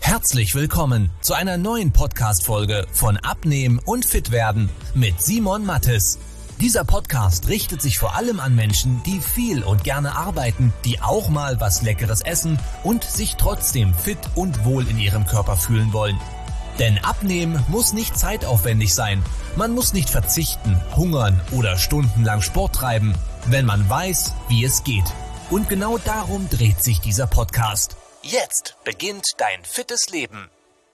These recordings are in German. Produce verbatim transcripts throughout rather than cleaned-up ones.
Herzlich willkommen zu einer neuen Podcast-Folge von Abnehmen und Fitwerden mit Simon Mattes. Dieser Podcast richtet sich vor allem an Menschen, die viel und gerne arbeiten, die auch mal was Leckeres essen und sich trotzdem fit und wohl in ihrem Körper fühlen wollen. Denn Abnehmen muss nicht zeitaufwendig sein. Man muss nicht verzichten, hungern oder stundenlang Sport treiben, wenn man weiß, wie es geht. Und genau darum dreht sich dieser Podcast. Jetzt beginnt dein fittes Leben.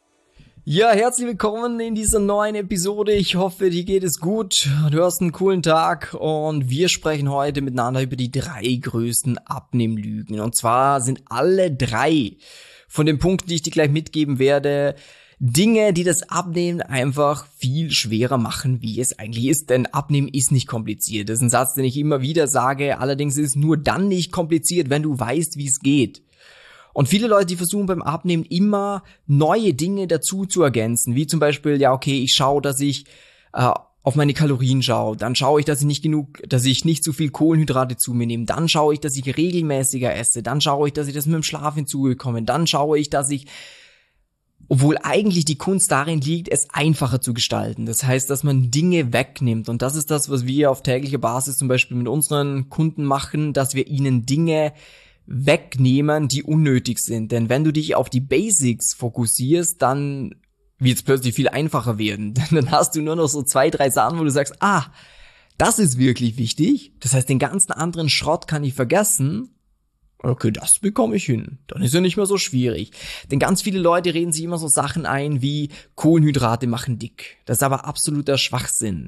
Ja, herzlich willkommen in dieser neuen Episode. Ich hoffe, dir geht es gut. Du hast einen coolen Tag und wir sprechen heute miteinander über die drei größten Abnehmlügen. Und zwar sind alle drei von den Punkten, die ich dir gleich mitgeben werde, Dinge, die das Abnehmen einfach viel schwerer machen, wie es eigentlich ist. Denn Abnehmen ist nicht kompliziert. Das ist ein Satz, den ich immer wieder sage. Allerdings ist es nur dann nicht kompliziert, wenn du weißt, wie es geht. Und viele Leute, die versuchen beim Abnehmen immer neue Dinge dazu zu ergänzen, wie zum Beispiel, ja okay, ich schaue, dass ich äh, auf meine Kalorien schaue, dann schaue ich, dass ich nicht genug, dass ich nicht zu viel Kohlenhydrate zu mir nehme, dann schaue ich, dass ich regelmäßiger esse, dann schaue ich, dass ich das mit dem Schlaf hinzugekomme, dann schaue ich, dass ich, obwohl eigentlich die Kunst darin liegt, es einfacher zu gestalten. Das heißt, dass man Dinge wegnimmt und das ist das, was wir auf täglicher Basis zum Beispiel mit unseren Kunden machen, dass wir ihnen Dinge wegnehmen, die unnötig sind. Denn wenn du dich auf die Basics fokussierst, dann wird es plötzlich viel einfacher werden. Denn dann hast du nur noch so zwei, drei Sachen, wo du sagst, ah, das ist wirklich wichtig. Das heißt, den ganzen anderen Schrott kann ich vergessen. Okay, das bekomme ich hin. Dann ist ja nicht mehr so schwierig. Denn ganz viele Leute reden sich immer so Sachen ein wie Kohlenhydrate machen dick. Das ist aber absoluter Schwachsinn.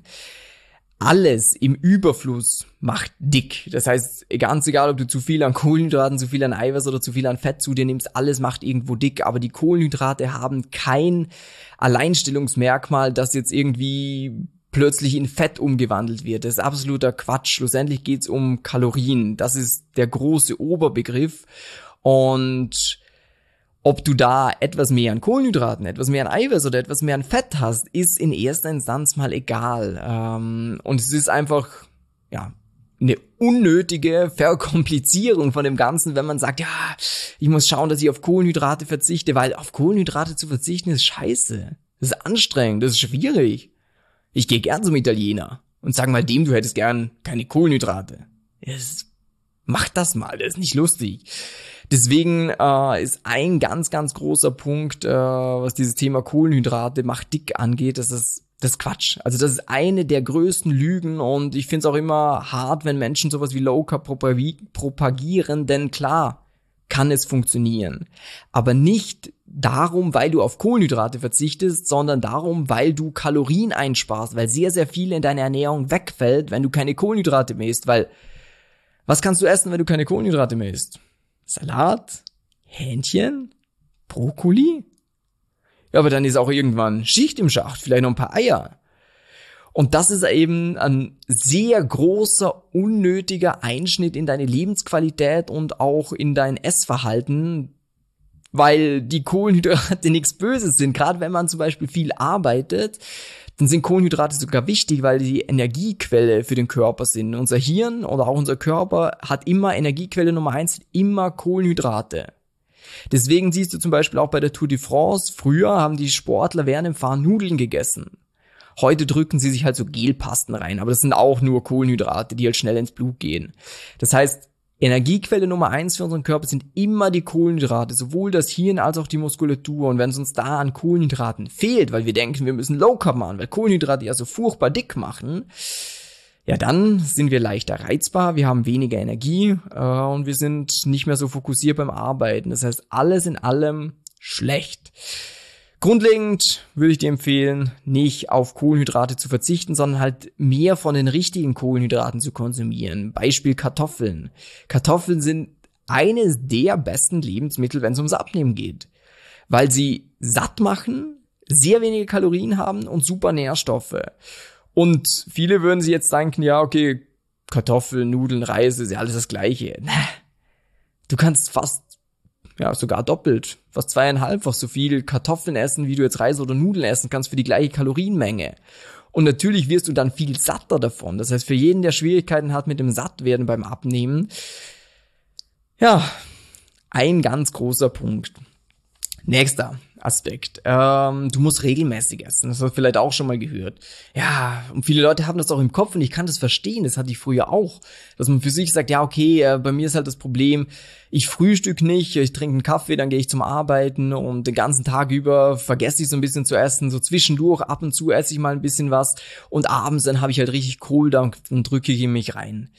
Alles im Überfluss macht dick. Das heißt, ganz egal, ob du zu viel an Kohlenhydraten, zu viel an Eiweiß oder zu viel an Fett zu dir nimmst, alles macht irgendwo dick. Aber die Kohlenhydrate haben kein Alleinstellungsmerkmal, das jetzt irgendwie plötzlich in Fett umgewandelt wird. Das ist absoluter Quatsch. Schlussendlich geht's um Kalorien. Das ist der große Oberbegriff. Und ob du da etwas mehr an Kohlenhydraten, etwas mehr an Eiweiß oder etwas mehr an Fett hast, ist in erster Instanz mal egal. Ähm, und es ist einfach, ja, eine unnötige Verkomplizierung von dem Ganzen, wenn man sagt, ja, ich muss schauen, dass ich auf Kohlenhydrate verzichte, weil auf Kohlenhydrate zu verzichten ist scheiße. Das ist anstrengend, das ist schwierig. Ich gehe gern zum Italiener und sag mal dem, du hättest gern keine Kohlenhydrate. Das, mach das mal, das ist nicht lustig. Deswegen äh, ist ein ganz, ganz großer Punkt, äh, was dieses Thema Kohlenhydrate macht dick angeht, das ist das ist Quatsch. Also das ist eine der größten Lügen und ich finde es auch immer hart, wenn Menschen sowas wie Low Carb propagieren, denn klar kann es funktionieren. Aber nicht darum, weil du auf Kohlenhydrate verzichtest, sondern darum, weil du Kalorien einsparst, weil sehr, sehr viel in deiner Ernährung wegfällt, wenn du keine Kohlenhydrate mehr isst, weil was kannst du essen, wenn du keine Kohlenhydrate mehr isst? Salat, Hähnchen, Brokkoli? Ja, aber dann ist auch irgendwann Schicht im Schacht, vielleicht noch ein paar Eier. Und das ist eben ein sehr großer, unnötiger Einschnitt in deine Lebensqualität und auch in dein Essverhalten, weil die Kohlenhydrate nichts Böses sind. Gerade wenn man zum Beispiel viel arbeitet, dann sind Kohlenhydrate sogar wichtig, weil die Energiequelle für den Körper sind. Unser Hirn oder auch unser Körper hat immer Energiequelle Nummer eins, immer Kohlenhydrate. Deswegen siehst du zum Beispiel auch bei der Tour de France, früher haben die Sportler während dem Fahren Nudeln gegessen. Heute drücken sie sich halt so Gelpasten rein, aber das sind auch nur Kohlenhydrate, die halt schnell ins Blut gehen. Das heißt, Energiequelle Nummer eins für unseren Körper sind immer die Kohlenhydrate, sowohl das Hirn als auch die Muskulatur. Und wenn es uns da an Kohlenhydraten fehlt, weil wir denken, wir müssen Low Carb machen, weil Kohlenhydrate ja so furchtbar dick machen, ja, dann sind wir leichter reizbar, wir haben weniger Energie äh, und wir sind nicht mehr so fokussiert beim Arbeiten. Das heißt, alles in allem schlecht. Grundlegend würde ich dir empfehlen, nicht auf Kohlenhydrate zu verzichten, sondern halt mehr von den richtigen Kohlenhydraten zu konsumieren. Beispiel Kartoffeln. Kartoffeln sind eines der besten Lebensmittel, wenn es ums Abnehmen geht, weil sie satt machen, sehr wenige Kalorien haben und super Nährstoffe. Und viele würden sich jetzt denken, ja, okay, Kartoffeln, Nudeln, Reis, ist ja alles das Gleiche. Du kannst fast ja, sogar doppelt, fast zweieinhalbfach so viel Kartoffeln essen, wie du jetzt Reis oder Nudeln essen kannst für die gleiche Kalorienmenge. Und natürlich wirst du dann viel satter davon. Das heißt, für jeden, der Schwierigkeiten hat mit dem Sattwerden beim Abnehmen, ja, ein ganz großer Punkt. Nächster. Aspekt. Ähm, du musst regelmäßig essen. Das hast du vielleicht auch schon mal gehört. Ja, und viele Leute haben das auch im Kopf und ich kann das verstehen. Das hatte ich früher auch. Dass man für sich sagt, ja, okay, äh, bei mir ist halt das Problem, ich frühstück nicht, ich trinke einen Kaffee, dann gehe ich zum Arbeiten und den ganzen Tag über vergesse ich so ein bisschen zu essen. So zwischendurch, ab und zu esse ich mal ein bisschen was und abends dann habe ich halt richtig Kohldampf und drücke ich in mich rein.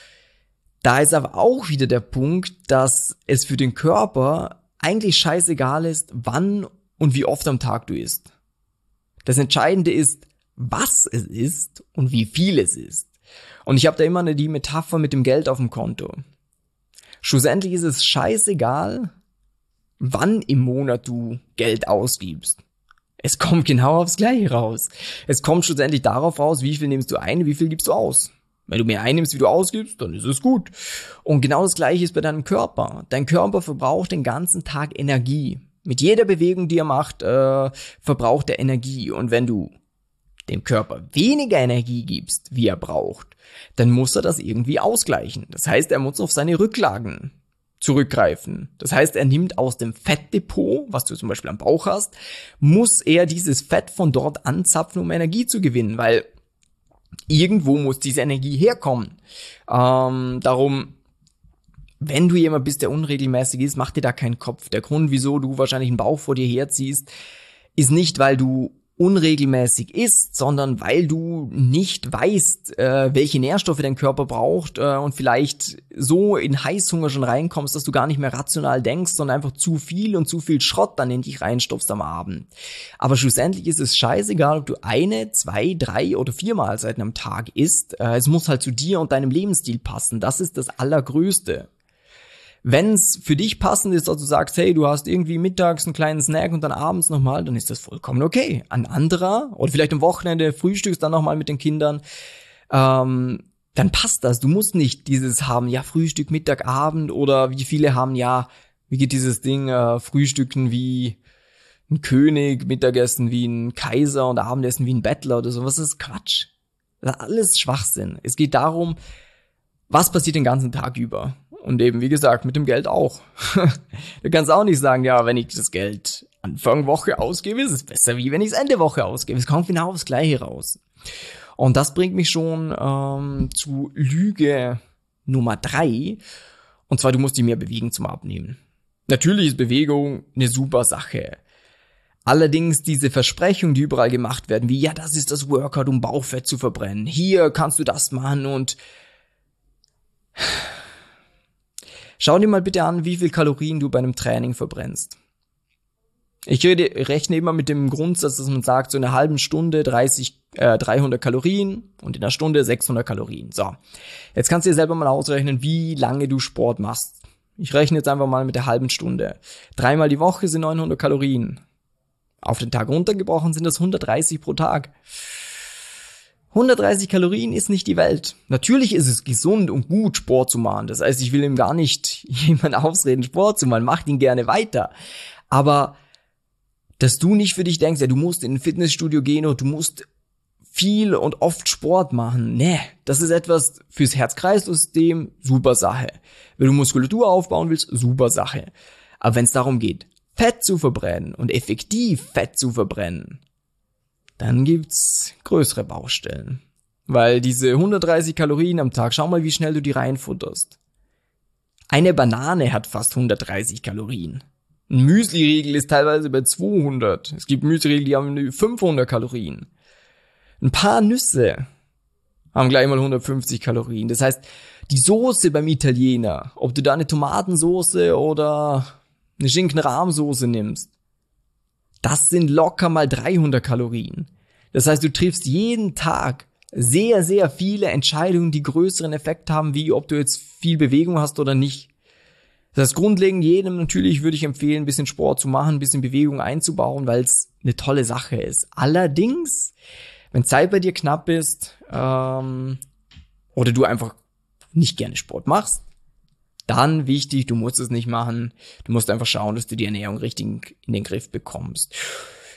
Da ist aber auch wieder der Punkt, dass es für den Körper eigentlich scheißegal ist, wann und wie oft am Tag du isst. Das Entscheidende ist, was es ist und wie viel es ist. Und ich habe da immer eine, die Metapher mit dem Geld auf dem Konto. Schlussendlich ist es scheißegal, wann im Monat du Geld ausgibst. Es kommt genau aufs Gleiche raus. Es kommt schlussendlich darauf raus, wie viel nimmst du ein, wie viel gibst du aus. Wenn du mehr einnimmst, wie du ausgibst, dann ist es gut. Und genau das Gleiche ist bei deinem Körper. Dein Körper verbraucht den ganzen Tag Energie. Mit jeder Bewegung, die er macht, äh, verbraucht er Energie. Und wenn du dem Körper weniger Energie gibst, wie er braucht, dann muss er das irgendwie ausgleichen. Das heißt, er muss auf seine Rücklagen zurückgreifen. Das heißt, er nimmt aus dem Fettdepot, was du zum Beispiel am Bauch hast, muss er dieses Fett von dort anzapfen, um Energie zu gewinnen, weil irgendwo muss diese Energie herkommen. Ähm, darum, wenn du jemand bist, der unregelmäßig ist, mach dir da keinen Kopf. Der Grund, wieso du wahrscheinlich einen Bauch vor dir herziehst, ist nicht, weil du unregelmäßig isst, sondern weil du nicht weißt, äh, welche Nährstoffe dein Körper braucht äh, und vielleicht so in Heißhunger schon reinkommst, dass du gar nicht mehr rational denkst, sondern einfach zu viel und zu viel Schrott dann in dich reinstopfst am Abend. Aber schlussendlich ist es scheißegal, ob du eine, zwei, drei oder vier Mahlzeiten am Tag isst. Äh, es muss halt zu dir und deinem Lebensstil passen. Das ist das Allergrößte. Wenn es für dich passend ist, dass du sagst, hey, du hast irgendwie mittags einen kleinen Snack und dann abends nochmal, dann ist das vollkommen okay. Ein anderer, oder vielleicht am Wochenende frühstückst dann nochmal mit den Kindern, ähm, dann passt das. Du musst nicht dieses haben, ja, Frühstück, Mittag, Abend, oder wie viele haben, ja, wie geht dieses Ding, äh, Frühstücken wie ein König, Mittagessen wie ein Kaiser und Abendessen wie ein Bettler oder sowas. Das ist Quatsch. Das ist alles Schwachsinn. Es geht darum, was passiert den ganzen Tag über. Und eben, wie gesagt, mit dem Geld auch. Du kannst auch nicht sagen, ja, wenn ich das Geld Anfang Woche ausgebe, ist es besser, wie wenn ich es Ende Woche ausgebe. Es kommt genau aufs Gleiche raus. Und das bringt mich schon ähm, zu Lüge Nummer drei. Und zwar, du musst dich mehr bewegen zum Abnehmen. Natürlich ist Bewegung eine super Sache. Allerdings diese Versprechungen, die überall gemacht werden, wie, ja, das ist das Workout, um Bauchfett zu verbrennen. Hier kannst du das machen und schau dir mal bitte an, wie viel Kalorien du bei einem Training verbrennst. Ich rede, rechne immer mit dem Grundsatz, dass man sagt, so in einer halben Stunde dreißig, äh, dreihundert Kalorien und in einer Stunde sechshundert Kalorien. So, jetzt kannst du dir selber mal ausrechnen, wie lange du Sport machst. Ich rechne jetzt einfach mal mit der halben Stunde. Dreimal die Woche sind neunhundert Kalorien. Auf den Tag runtergebrochen sind das hundertdreißig pro Tag. hundertdreißig Kalorien ist nicht die Welt. Natürlich ist es gesund und gut, Sport zu machen. Das heißt, ich will ihm gar nicht jemand ausreden, Sport zu machen. Mach ihn gerne weiter. Aber dass du nicht für dich denkst, ja, du musst in ein Fitnessstudio gehen und du musst viel und oft Sport machen. Nee, das ist etwas fürs Herz-Kreislauf-System, super Sache. Wenn du Muskulatur aufbauen willst, super Sache. Aber wenn es darum geht, Fett zu verbrennen und effektiv Fett zu verbrennen, dann gibt's größere Baustellen. Weil diese hundertdreißig Kalorien am Tag, schau mal, wie schnell du die reinfutterst. Eine Banane hat fast hundertdreißig Kalorien. Ein Müsli-Riegel ist teilweise bei zweihundert. Es gibt Müsli-Riegel, die haben fünfhundert Kalorien. Ein paar Nüsse haben gleich mal hundertfünfzig Kalorien. Das heißt, die Soße beim Italiener, ob du da eine Tomatensoße oder eine Schinken-Rahmsoße nimmst, das sind locker mal dreihundert Kalorien. Das heißt, du triffst jeden Tag sehr, sehr viele Entscheidungen, die größeren Effekt haben, wie ob du jetzt viel Bewegung hast oder nicht. Das heißt, grundlegend jedem natürlich würde ich empfehlen, ein bisschen Sport zu machen, ein bisschen Bewegung einzubauen, weil es eine tolle Sache ist. Allerdings, wenn Zeit bei dir knapp ist ähm, oder du einfach nicht gerne Sport machst, dann wichtig, du musst es nicht machen. Du musst einfach schauen, dass du die Ernährung richtig in den Griff bekommst.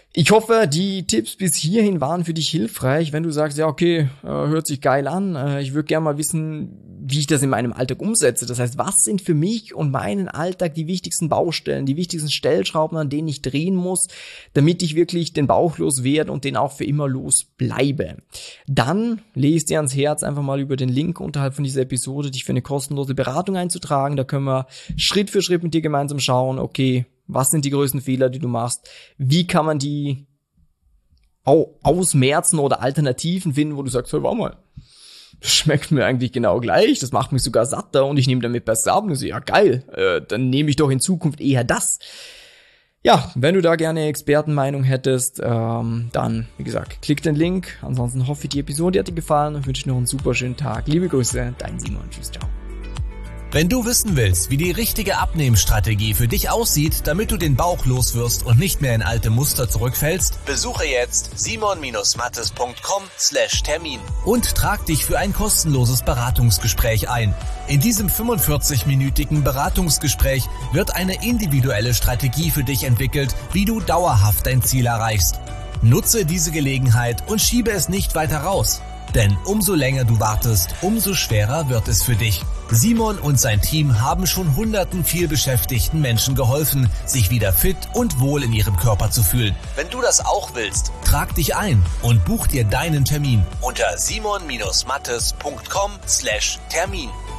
Ich hoffe, die Tipps bis hierhin waren für dich hilfreich. Wenn du sagst, ja okay, äh, hört sich geil an, äh, ich würde gerne mal wissen, wie ich das in meinem Alltag umsetze. Das heißt, was sind für mich und meinen Alltag die wichtigsten Baustellen, die wichtigsten Stellschrauben, an denen ich drehen muss, damit ich wirklich den Bauch los werde und den auch für immer los bleibe. Dann lege ich dir ans Herz, einfach mal über den Link unterhalb von dieser Episode dich für eine kostenlose Beratung einzutragen. Da können wir Schritt für Schritt mit dir gemeinsam schauen, okay, was sind die größten Fehler, die du machst? Wie kann man die ausmerzen oder Alternativen finden, wo du sagst, hey, warte mal, das schmeckt mir eigentlich genau gleich, das macht mich sogar satter und ich nehme damit besser ab. Und ich so, ja geil, äh, dann nehme ich doch in Zukunft eher das. Ja, wenn du da gerne Expertenmeinung hättest, ähm, dann, wie gesagt, klick den Link. Ansonsten hoffe ich, die Episode hat dir gefallen und wünsche dir noch einen super schönen Tag. Liebe Grüße, dein Simon. Tschüss, ciao. Wenn du wissen willst, wie die richtige Abnehmstrategie für dich aussieht, damit du den Bauch loswirst und nicht mehr in alte Muster zurückfällst, besuche jetzt simon mattes punkt com slash Termin und trag dich für ein kostenloses Beratungsgespräch ein. In diesem fünfundvierzig-minütigen Beratungsgespräch wird eine individuelle Strategie für dich entwickelt, wie du dauerhaft dein Ziel erreichst. Nutze diese Gelegenheit und schiebe es nicht weiter raus. Denn umso länger du wartest, umso schwerer wird es für dich. Simon und sein Team haben schon hunderten vielbeschäftigten Menschen geholfen, sich wieder fit und wohl in ihrem Körper zu fühlen. Wenn du das auch willst, trag dich ein und buch dir deinen Termin unter simon mattes punkt com slash Termin.